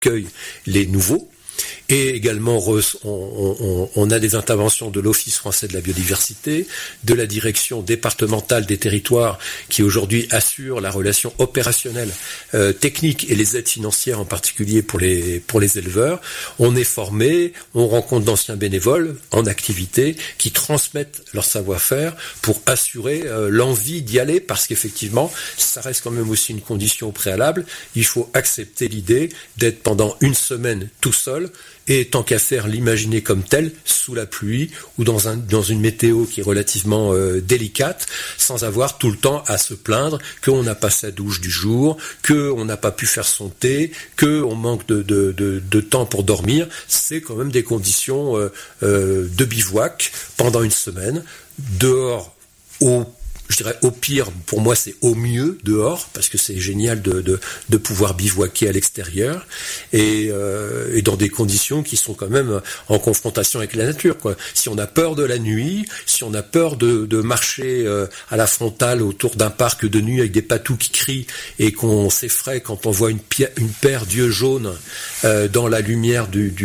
accueille les nouveaux. Et également, on a des interventions de l'Office français de la biodiversité, de la direction départementale des territoires qui aujourd'hui assure la relation opérationnelle, technique et les aides financières en particulier pour les éleveurs. On est formé, on rencontre d'anciens bénévoles en activité qui transmettent leur savoir-faire pour assurer l'envie d'y aller, parce qu'effectivement, ça reste quand même aussi une condition préalable. Il faut accepter l'idée d'être pendant une semaine tout seul, et tant qu'à faire, l'imaginer comme tel, sous la pluie ou dans une météo qui est relativement délicate, sans avoir tout le temps à se plaindre qu'on n'a pas sa douche du jour, qu'on n'a pas pu faire son thé, qu'on manque de temps pour dormir. C'est quand même des conditions de bivouac pendant une semaine, dehors je dirais au pire, pour moi c'est au mieux dehors, parce que c'est génial de pouvoir bivouaquer à l'extérieur et dans des conditions qui sont quand même en confrontation avec la nature, quoi. Si on a peur de la nuit, si on a peur de marcher à la frontale autour d'un parc de nuit avec des patous qui crient et qu'on s'effraie quand on voit une paire d'yeux jaunes dans la lumière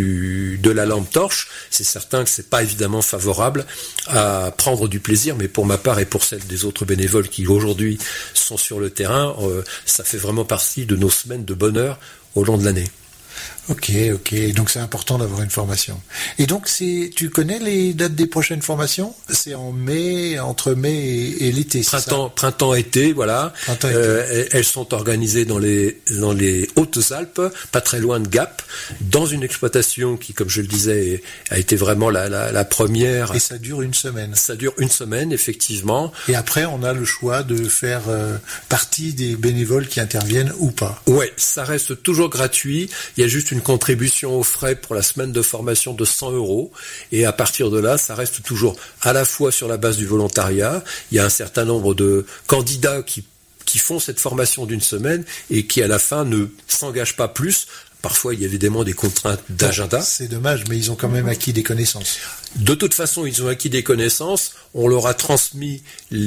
de la lampe torche, c'est certain que c'est pas évidemment favorable à prendre du plaisir, mais pour ma part et pour celle des autres bénévoles qui aujourd'hui sont sur le terrain, ça fait vraiment partie de nos semaines de bonheur au long de l'année. Ok, donc c'est important d'avoir une formation. Et donc tu connais les dates des prochaines formations ? C'est en mai, entre mai et l'été, c'est ça ? Printemps-été, voilà. Elles sont organisées dans les Hautes-Alpes, pas très loin de Gap, dans une exploitation qui, comme je le disais, a été vraiment la première. Et ça dure une semaine. Ça dure une semaine, effectivement. Et après, on a le choix de faire partie des bénévoles qui interviennent ou pas. Ouais, ça reste toujours gratuit. Il y a juste une contribution aux frais pour la semaine de formation de 100 €. Et à partir de là, ça reste toujours à la fois sur la base du volontariat. Il y a un certain nombre de candidats qui font cette formation d'une semaine et qui à la fin ne s'engagent pas plus. Parfois, il y a évidemment des contraintes d'agenda. C'est dommage, mais ils ont quand même acquis des connaissances. De toute façon, ils ont acquis des connaissances. On leur a transmis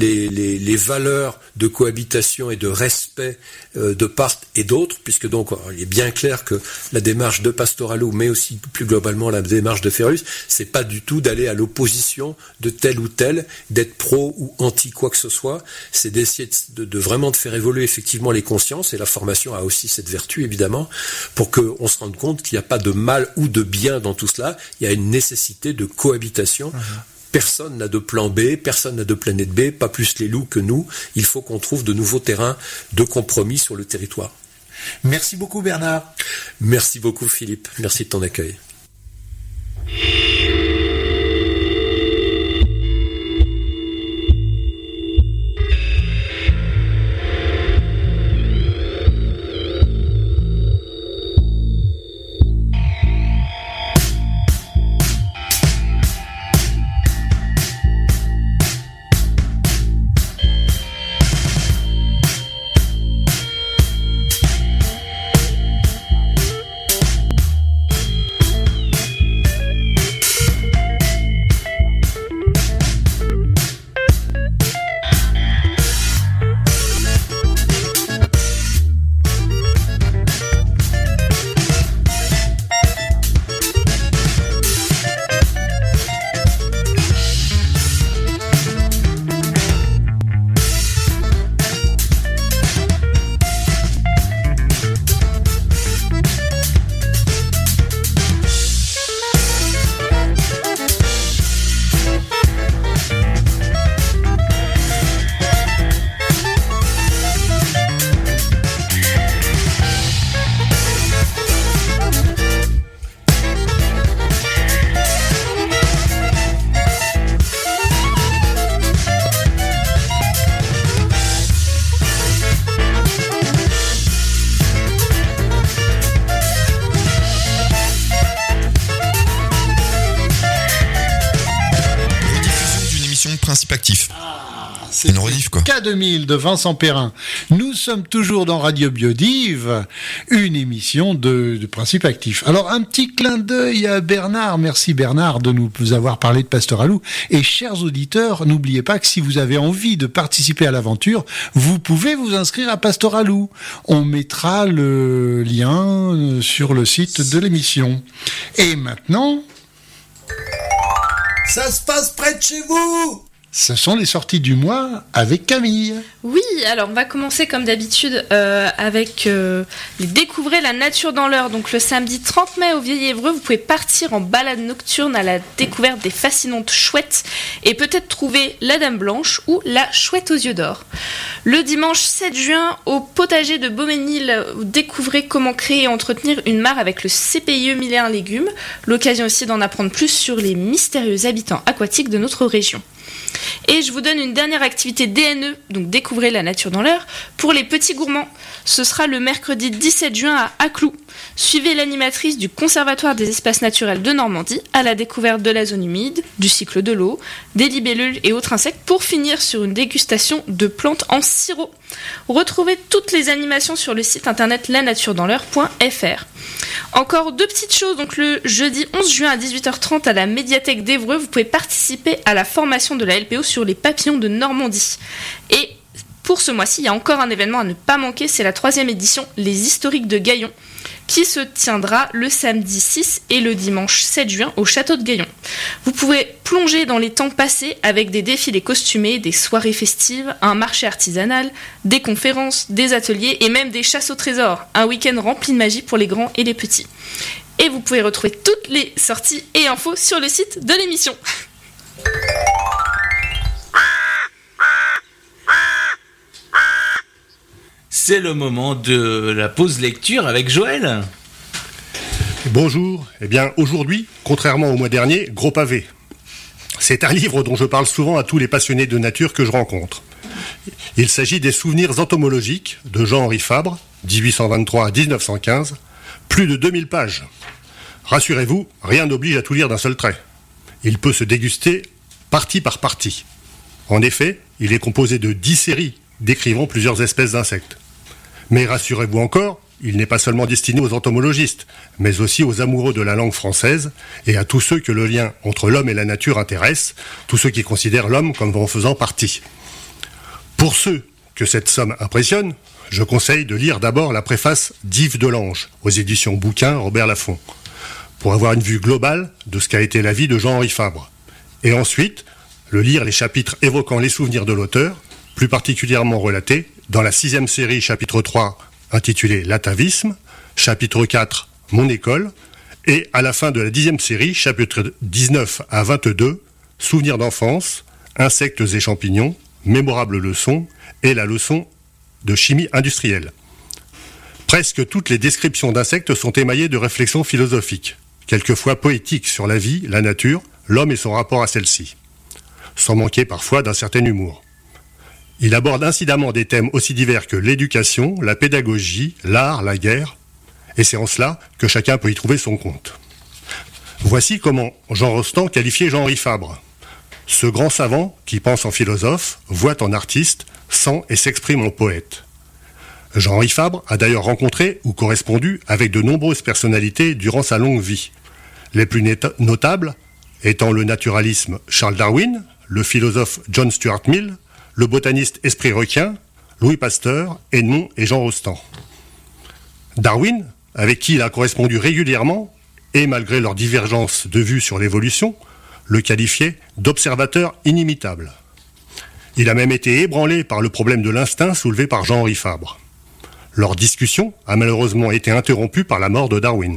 les valeurs de cohabitation et de respect de part et d'autre, puisque donc il est bien clair que la démarche de Pastoralo, mais aussi plus globalement la démarche de Ferrus, c'est pas du tout d'aller à l'opposition de tel ou tel, d'être pro ou anti quoi que ce soit. C'est d'essayer de vraiment de faire évoluer effectivement les consciences, et la formation a aussi cette vertu évidemment, pour qu'on se rende compte qu'il n'y a pas de mal ou de bien dans tout cela. Il y a une nécessité de cohabitation. Personne n'a de plan B, personne n'a de planète B, pas plus les loups que nous. Il faut qu'on trouve de nouveaux terrains de compromis sur le territoire. Merci beaucoup Bernard. Merci beaucoup Philippe, merci de ton accueil. C'est une rediff, quoi. K2000 de Vincent Perrin. Nous sommes toujours dans Radio Biodive, une émission de Principe Actif. Alors, un petit clin d'œil à Bernard. Merci Bernard de nous avoir parlé de Pastoralou. Et chers auditeurs, n'oubliez pas que si vous avez envie de participer à l'aventure, vous pouvez vous inscrire à Pastoralou. On mettra le lien sur le site de l'émission. Et maintenant... Ça se passe près de chez vous! Ce sont les sorties du mois avec Camille. Oui, alors on va commencer comme d'habitude avec les Découvrez la nature dans l'heure. Donc le samedi 30 mai au Vieil-Évreux, vous pouvez partir en balade nocturne à la découverte des fascinantes chouettes et peut-être trouver la Dame Blanche ou la Chouette aux yeux d'or. Le dimanche 7 juin au potager de Beauménil, vous découvrez comment créer et entretenir une mare avec le CPIE 1001 légumes. L'occasion aussi d'en apprendre plus sur les mystérieux habitants aquatiques de notre région. Et je vous donne une dernière activité DNE, donc Découvrez la nature dans l'heure, pour les petits gourmands. Ce sera le mercredi 17 juin à Acclou. Suivez l'animatrice du Conservatoire des espaces naturels de Normandie à la découverte de la zone humide, du cycle de l'eau, des libellules et autres insectes pour finir sur une dégustation de plantes en sirop. Retrouvez toutes les animations sur le site internet lanaturedansl'heure.fr. Encore deux petites choses, donc le jeudi 11 juin à 18h30 à la médiathèque d'Évreux, vous pouvez participer à la formation de la LPO sur les papillons de Normandie. Et pour ce mois-ci, il y a encore un événement à ne pas manquer, c'est la 3e édition, les Historiques de Gaillon, qui se tiendra le samedi 6 et le dimanche 7 juin au château de Gaillon. Vous pouvez plonger dans les temps passés avec des défilés costumés, des soirées festives, un marché artisanal, des conférences, des ateliers et même des chasses au trésor. Un week-end rempli de magie pour les grands et les petits. Et vous pouvez retrouver toutes les sorties et infos sur le site de l'émission. C'est le moment de la pause lecture avec Joël. Bonjour. Eh bien, aujourd'hui, contrairement au mois dernier, gros pavé. C'est un livre dont je parle souvent à tous les passionnés de nature que je rencontre. Il s'agit des Souvenirs entomologiques de Jean-Henri Fabre, 1823 à 1915, plus de 2000 pages. Rassurez-vous, rien n'oblige à tout lire d'un seul trait. Il peut se déguster partie par partie. En effet, il est composé de 10 séries décrivant plusieurs espèces d'insectes. Mais rassurez-vous encore, il n'est pas seulement destiné aux entomologistes, mais aussi aux amoureux de la langue française et à tous ceux que le lien entre l'homme et la nature intéresse, tous ceux qui considèrent l'homme comme en faisant partie. Pour ceux que cette somme impressionne, je conseille de lire d'abord la préface d'Yves Delange, aux éditions Bouquin Robert Laffont, pour avoir une vue globale de ce qu'a été la vie de Jean-Henri Fabre. Et ensuite, lire les chapitres évoquant les souvenirs de l'auteur, plus particulièrement relatés dans la 6e série, chapitre 3, intitulé L'atavisme, chapitre 4, Mon école, et à la fin de la 10e série, chapitre 19 à 22, Souvenirs d'enfance, insectes et champignons, mémorables leçons, et la leçon de chimie industrielle. Presque toutes les descriptions d'insectes sont émaillées de réflexions philosophiques, quelquefois poétiques sur la vie, la nature, l'homme et son rapport à celle-ci, sans manquer parfois d'un certain humour. Il aborde incidemment des thèmes aussi divers que l'éducation, la pédagogie, l'art, la guerre, et c'est en cela que chacun peut y trouver son compte. Voici comment Jean Rostand qualifiait Jean-Henri Fabre. Ce grand savant qui pense en philosophe, voit en artiste, sent et s'exprime en poète. Jean-Henri Fabre a d'ailleurs rencontré ou correspondu avec de nombreuses personnalités durant sa longue vie. Les plus notables étant le naturalisme Charles Darwin, le philosophe John Stuart Mill, le botaniste Esprit Requien, Louis Pasteur, Edmond et Jean Rostand. Darwin, avec qui il a correspondu régulièrement, et malgré leurs divergences de vues sur l'évolution, le qualifiait d'observateur inimitable. Il a même été ébranlé par le problème de l'instinct soulevé par Jean-Henri Fabre. Leur discussion a malheureusement été interrompue par la mort de Darwin.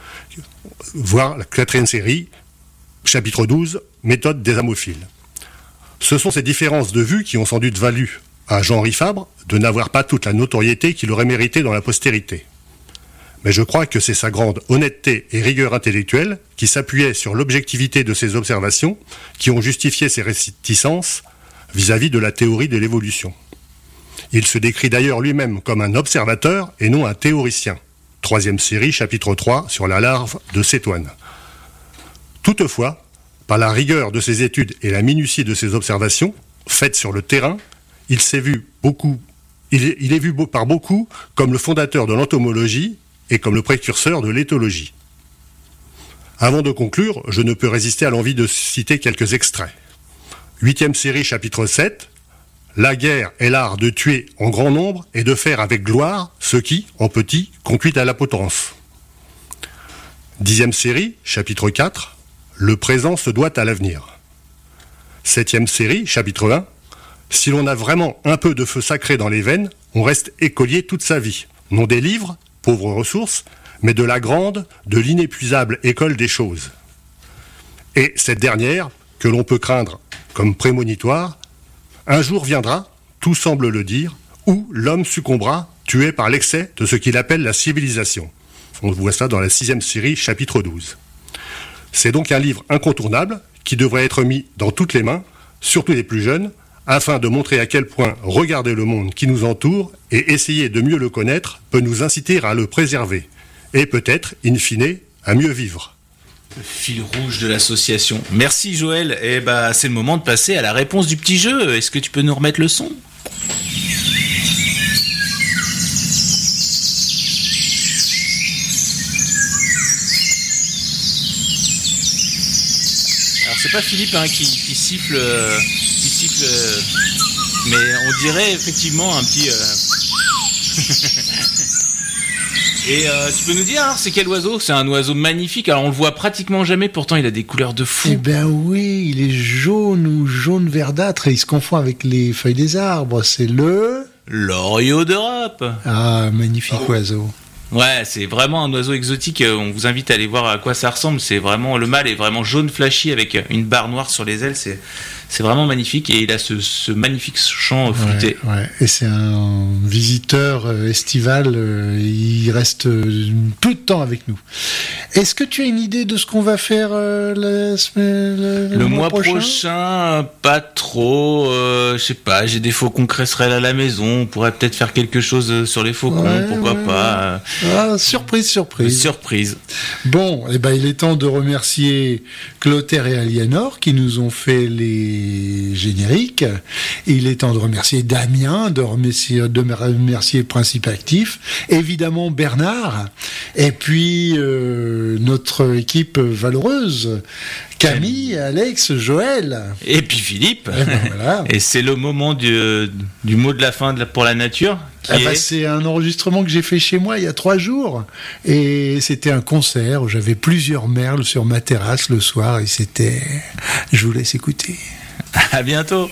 Voir la 4e série, chapitre 12, Méthode des amophiles. Ce sont ces différences de vues qui ont sans doute valu à Jean-Henri Fabre de n'avoir pas toute la notoriété qu'il aurait méritée dans la postérité. Mais je crois que c'est sa grande honnêteté et rigueur intellectuelle qui s'appuyait sur l'objectivité de ses observations qui ont justifié ses réticences vis-à-vis de la théorie de l'évolution. Il se décrit d'ailleurs lui-même comme un observateur et non un théoricien. 3e série, chapitre 3, sur la larve de cétoine. Toutefois, par la rigueur de ses études et la minutie de ses observations, faites sur le terrain, il est vu par beaucoup comme le fondateur de l'entomologie et comme le précurseur de l'éthologie. Avant de conclure, je ne peux résister à l'envie de citer quelques extraits. 8e série, chapitre 7. La guerre est l'art de tuer en grand nombre et de faire avec gloire ce qui, en petit, conduit à la potence. 10e série, chapitre 4. Le présent se doit à l'avenir. 7e série, chapitre 1. Si l'on a vraiment un peu de feu sacré dans les veines, on reste écolier toute sa vie. Non des livres, pauvres ressources, mais de la grande, de l'inépuisable école des choses. Et cette dernière, que l'on peut craindre comme prémonitoire, un jour viendra, tout semble le dire, où l'homme succombera, tué par l'excès de ce qu'il appelle la civilisation. On voit ça dans la 6e série, chapitre 12. C'est donc un livre incontournable qui devrait être mis dans toutes les mains, surtout les plus jeunes, afin de montrer à quel point regarder le monde qui nous entoure et essayer de mieux le connaître peut nous inciter à le préserver, et peut-être, in fine, à mieux vivre. Le fil rouge de l'association. Merci Joël. Et c'est le moment de passer à la réponse du petit jeu. Est-ce que tu peux nous remettre le son ? Alors c'est pas Philippe qui siffle, mais on dirait effectivement un petit. Et tu peux nous dire, c'est quel oiseau ? C'est un oiseau magnifique, alors on le voit pratiquement jamais, pourtant il a des couleurs de fou. Eh ben oui, il est jaune ou jaune verdâtre et il se confond avec les feuilles des arbres. C'est le... l'oriot d'Europe. Ah, magnifique oiseau. Ouais, c'est vraiment un oiseau exotique, on vous invite à aller voir à quoi ça ressemble. C'est vraiment, le mâle est vraiment jaune flashy avec une barre noire sur les ailes, c'est vraiment magnifique et il a ce magnifique chant flûté. Ouais. Et c'est un visiteur estival, il reste peu de temps avec nous. Est-ce que tu as une idée de ce qu'on va faire le mois prochain ? Pas trop, je sais pas, j'ai des faucons cresserelles à la maison, on pourrait peut-être faire quelque chose sur les faucons, pourquoi pas. Ah, surprise. Bon, il est temps de remercier Clotaire et Aliénor qui nous ont fait les génériques. Il est temps de remercier Damien, de remercier Principe Actif, évidemment Bernard, et puis notre équipe valeureuse, Camille, Alex, Joël. Et puis Philippe. Et voilà. Et c'est le moment du mot de la fin pour la nature. C'est un enregistrement que j'ai fait chez moi il y a 3 jours. Et c'était un concert où j'avais plusieurs merles sur ma terrasse le soir. Et je vous laisse écouter. À bientôt.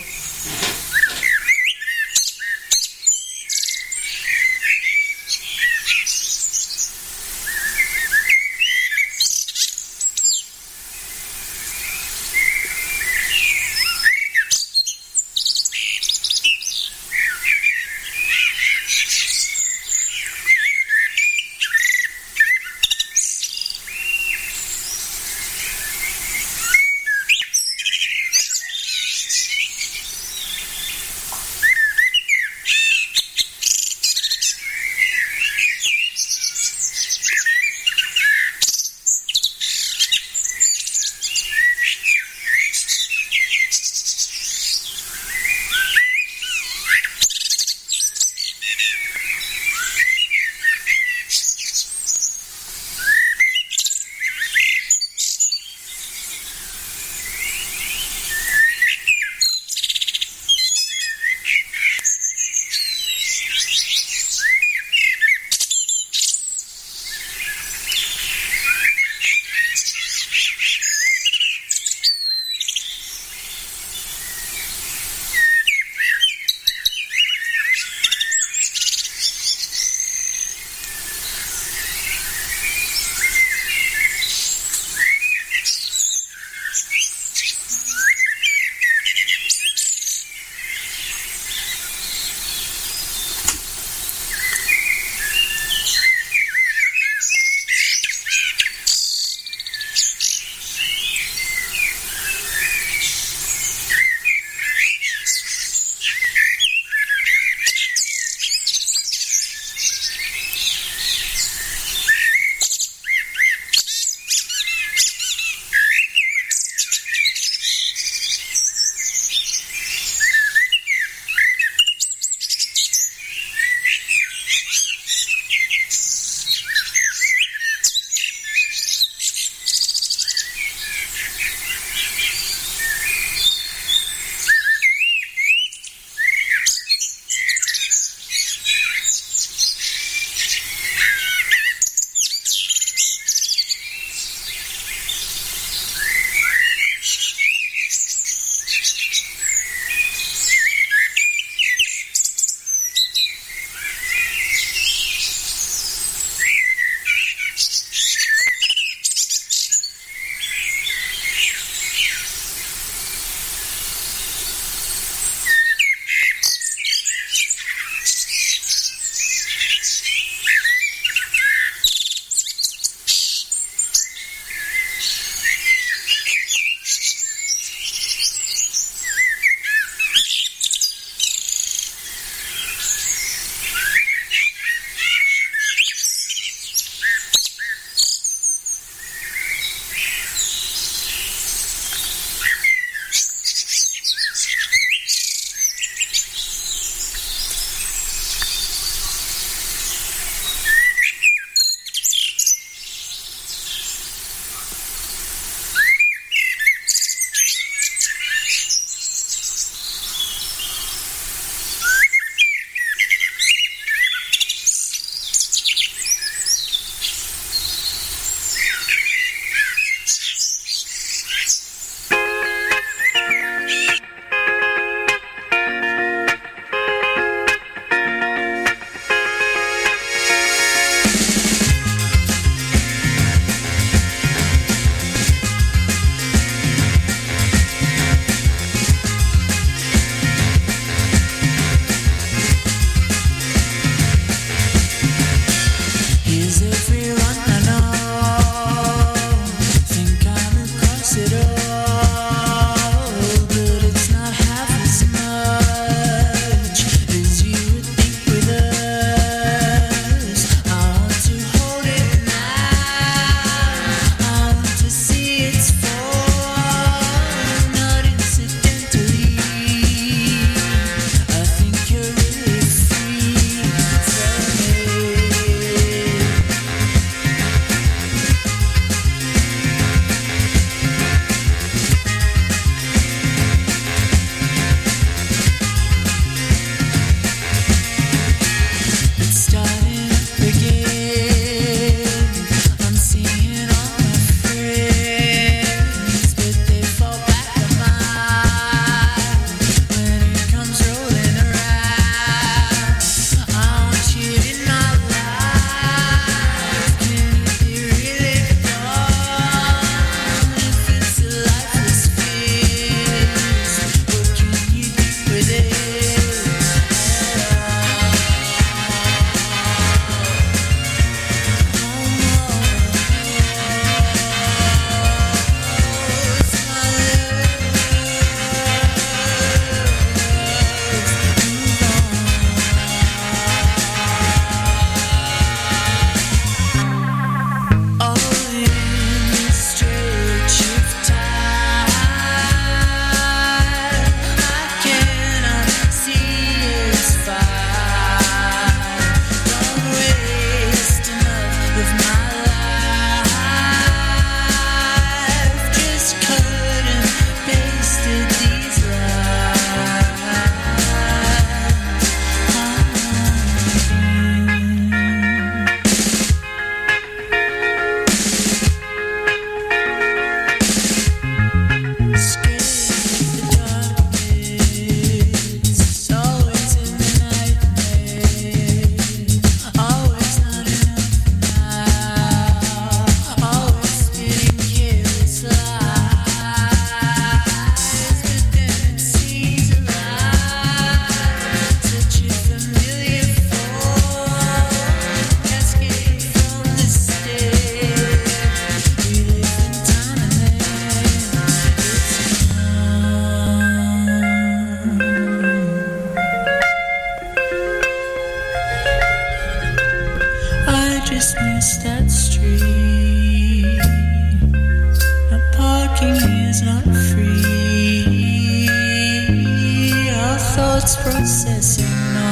heart's processing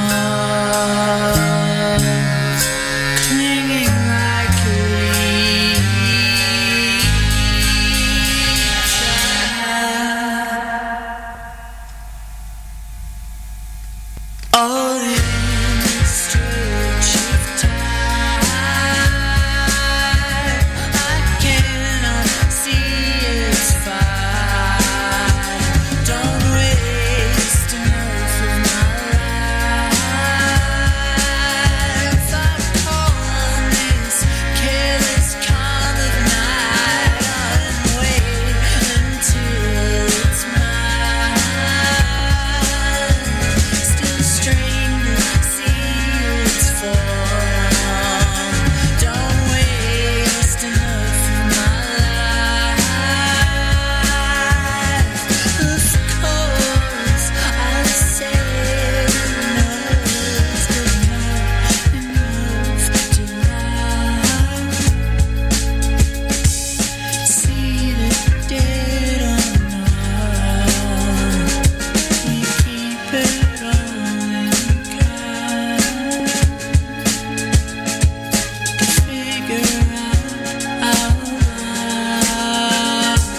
noise, clinging like a leech. All in a stretch of time, I cannot see its fire. Don't waste enough of my life. I call on this careless calm of night and wait until it's mine. Still strain to see its form. Don't waste enough of my life. Of course, I'll say enough's enough to love. See the dead or not, we keep it all in kind. Figure out our lives.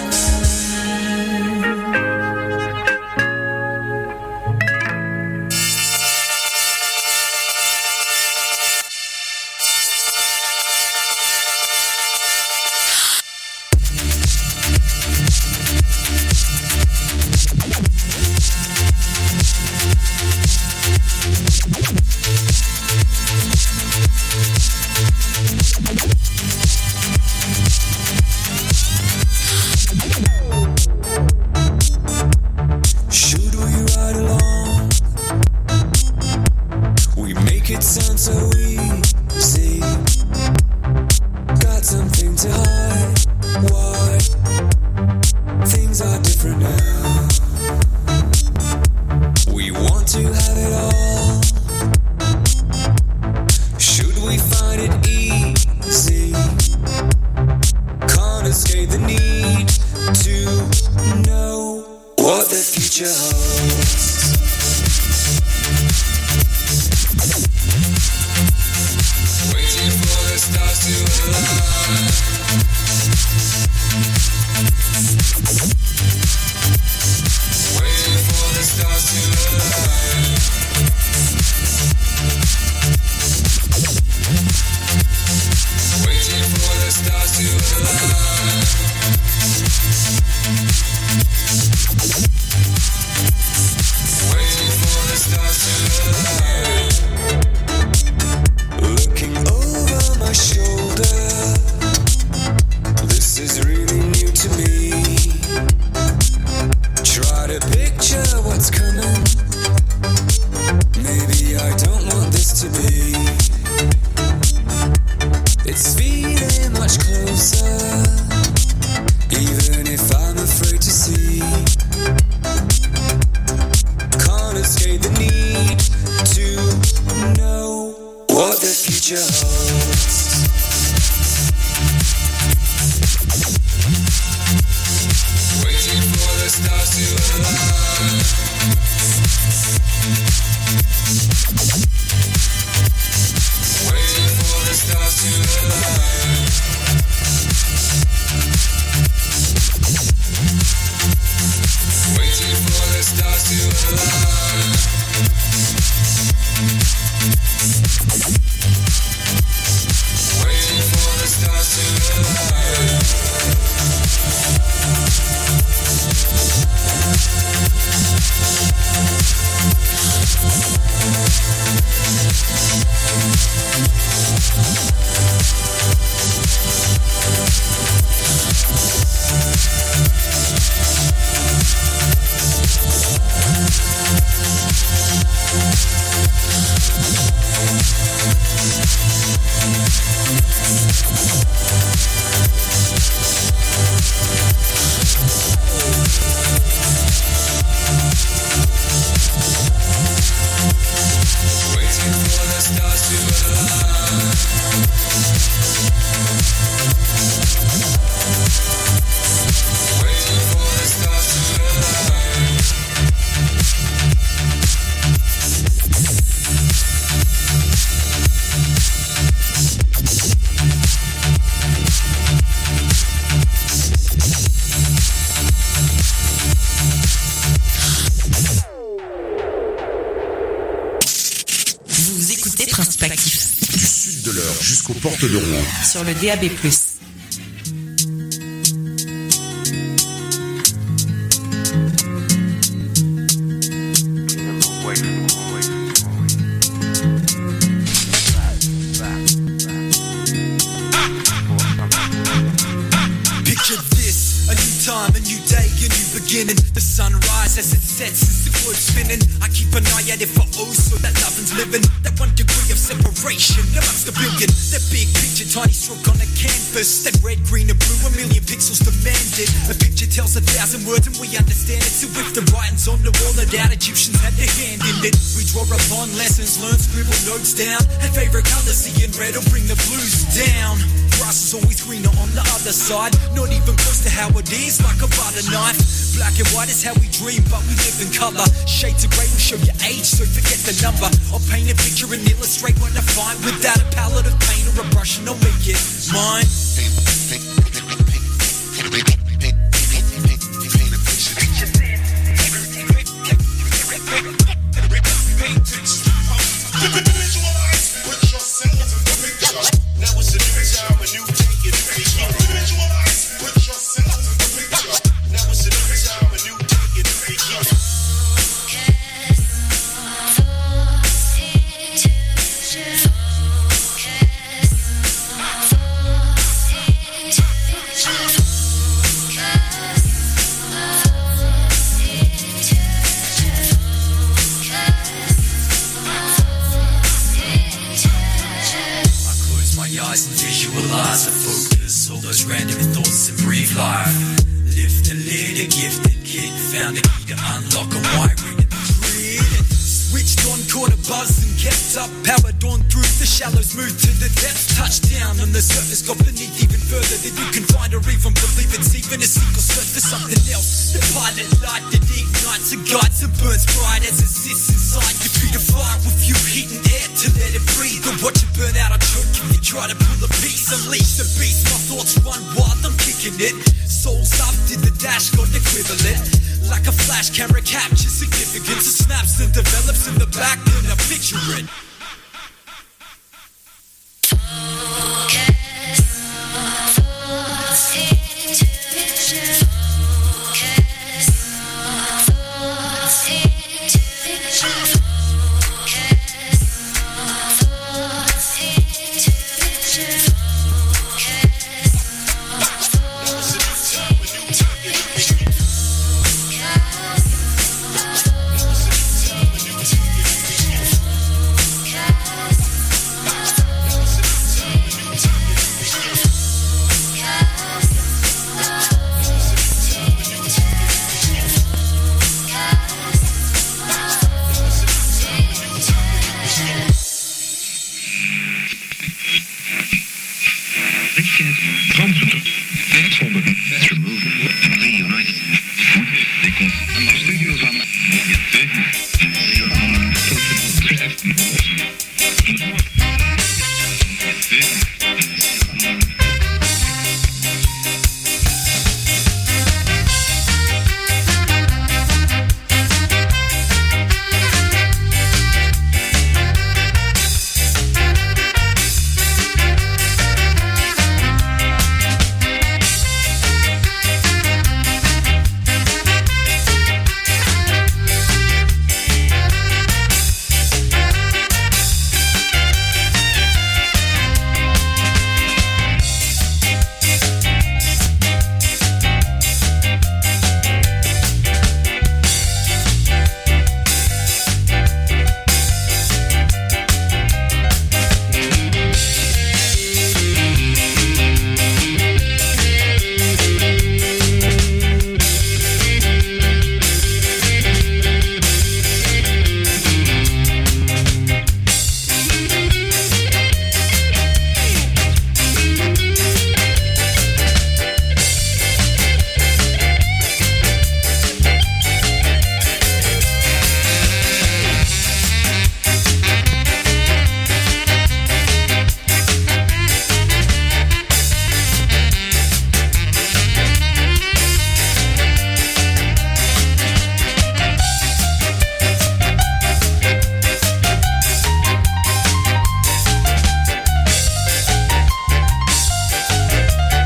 Should we ride along? We make it sound so easy. Got something to hide. Why? Things are different now. We want to have it all. Should we find it easy? Can't escape the need to know what the future holds. Waiting for the stars to align. Waiting for the stars to align. Waiting for the stars to align. Porte de Rouen. Sur le DAB+. Time, a new day, a new beginning. The sunrise as it sets is the globe spinning. I keep an eye out if I owe, so that nothing's living. That 1 degree of separation amongst a billion. That big picture, tiny stroke on a canvas. That red, green and blue, 1 million pixels demanded. A picture tells 1,000 words and we understand it. So if the writing's on the wall, no doubt Egyptians had their hand in it. We draw upon lessons learned, scribble notes down. And favorite colors, seeing red will bring the blues down. Grass is always greener on the other side. Not even close to how it is, like a butter knife. Black and white is how we dream, but we live in color. Shades of grey will show your age, so forget the number. I'll paint a picture and illustrate what I find. Without a palette of paint or a brush, and I'll make it mine. Visualize and focus all those random thoughts and breathe life. Lift the lid, a gifted kid found a key to unlock a wiring in the grid. Switched on, caught a buzz and kept up. Powered on through the shallows, moved to the depths. Touched down on the surface, got beneath even further than you can find or even believe. It's even a single search for something else. The pilot light that ignites and guides and burns bright as it sits inside. You feed a fire with you heat and air to let it breathe. Or watch it burn out, I'll choke if you try to pull a piece. Unleash the beast, my thoughts run wild, I'm kicking it. Souls up, did the dash, got equivalent. Like a flash camera captures significance. It snaps and develops in the back, then I picture it.